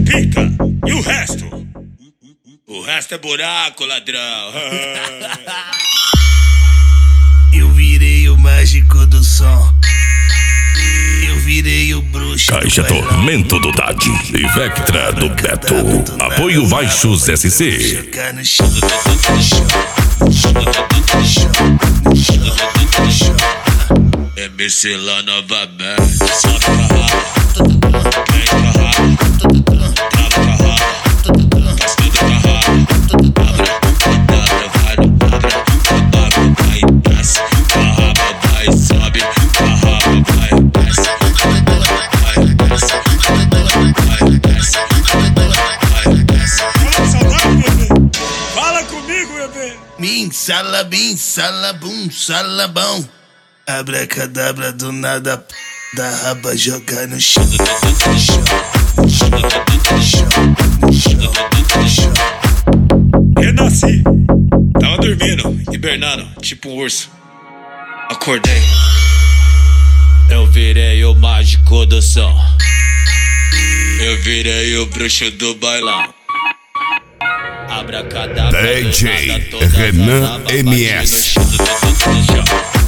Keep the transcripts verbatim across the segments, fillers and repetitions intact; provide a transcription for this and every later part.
pica. E o resto? O resto é buraco, ladrão. Eu virei o mágico do som. Eu virei o bruxo. Caixa Tormento do Dade e Vectra do Beto. Apoio Baixos S C. Jogar no chão. É M C lá novamente. Sobe pra raba, vem pra raba, trava pra raba, faz tudo pra raba. Abre a raba, vai no abre a raba, vai desce. Pra raba, vai sobe, pra raba, vai desce. Vai desce, vai desce, vai desce. Fala saudade, bebê. Fala comigo, bebê. Min, salabim, salabum, salabão. Abracadabra do nada, da raba jogar no chão. Renasci. Tava dormindo, hibernando, tipo um urso. Acordei. Eu virei o mágico do som. Eu virei o bruxo do bailão. Abracadabra D J do nada, todas Renan as abas M bate S. no chão.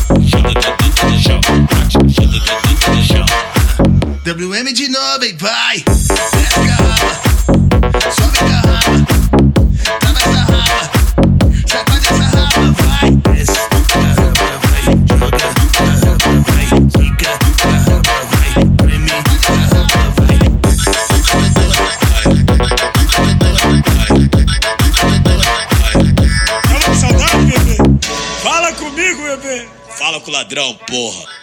W M de novo, hein, vai. Desce a raba, sobe a raba, trava essa raba, sacode essa raba, vai. Desce a raba, vai, joga a raba, vai, fica a raba, vai, preme a raba, vai. Fala com saudade, bebê. Fala comigo, bebê. Fala com o ladrão, porra.